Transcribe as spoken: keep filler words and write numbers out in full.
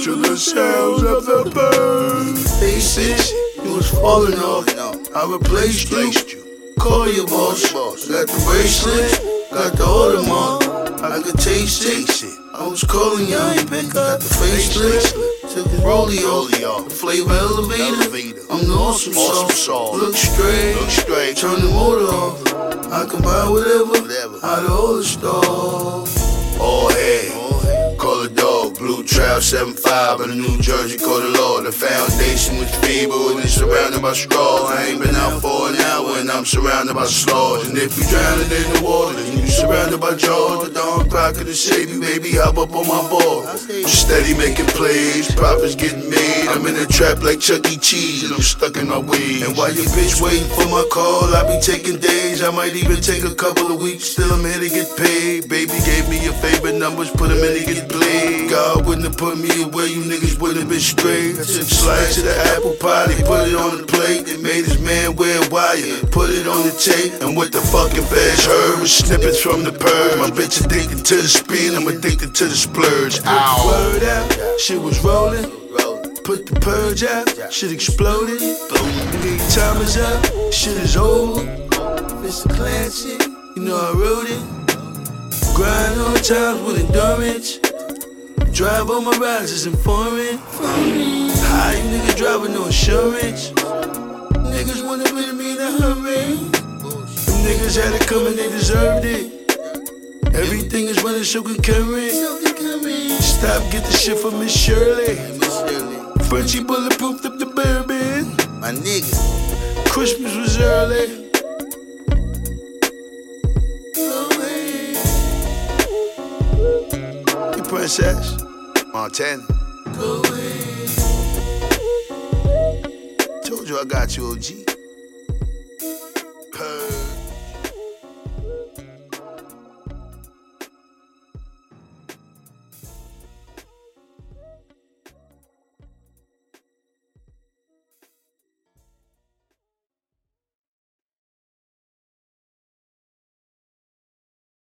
to the sounds of the birds. Faces, you was falling off. I replaced you. Call your boss. Got the bracelet, got the Audemars. I could taste it. I was calling you. Got the facelift, took the rollie off. The flavor elevator. I'm the awesome sauce. Look straight, turn the motor off. I can buy whatever out of all the stores. Oh hey, call a dog, blue trout seven five in the New Jersey, call the law. The foundation was feeble and it's surrounded by straw. I ain't been out for an hour and I'm surrounded by slaws. And if you drowning in the water, then you surrounded by jaws. The dawn clock of the save you, baby, hop up on my board. I'm steady making plays, profits getting made. I'm in a trap like Chuck E. Cheese and I'm stuck in my ways. And while your bitch waiting for my call, I be taking days. I might even take a couple of weeks, still I'm here to get paid. Baby gave me your favorite numbers, put them in to get played. God wouldn't have put me away, you niggas wouldn't have been straight. I took slice of the apple pie, they put it on the plate. They made his man wear a wire, put it on the tape. And what the fucking feds heard was snippets from the purge. My bitch addicted to the speed, I'm addicted to the splurge. Ow. Word out, shit was rolling. Put the purge out, shit exploded. Nigga, time is up, shit is over. It's a classic, you know I wrote it. Grind on times with endurance. Drive on my rides is informant. High you niggas driving no insurance. Niggas wanna rid of me in a hurry. Them niggas had it coming, they deserved it. Everything is running so concurrent. Stop, get the shit from Miss Shirley. Frenchie bulletproofed up the bourbon. My nigga, Christmas was early. Hey, princess. Montana. Go away. Told you I got you, O G.